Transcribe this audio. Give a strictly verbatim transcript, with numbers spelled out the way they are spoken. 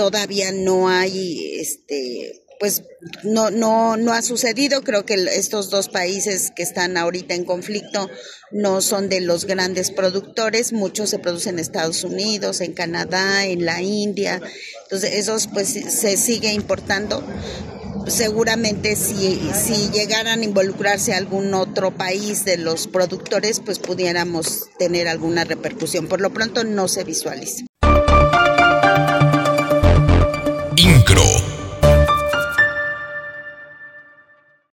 todavía no hay, este, pues no, no, no ha sucedido. Creo que estos dos países que están ahorita en conflicto no son de los grandes productores, muchos se producen en Estados Unidos, en Canadá, en la India, entonces esos pues se sigue importando. Seguramente si, si llegaran a involucrarse algún otro país de los productores, pues pudiéramos tener alguna repercusión. Por lo pronto no se visualiza.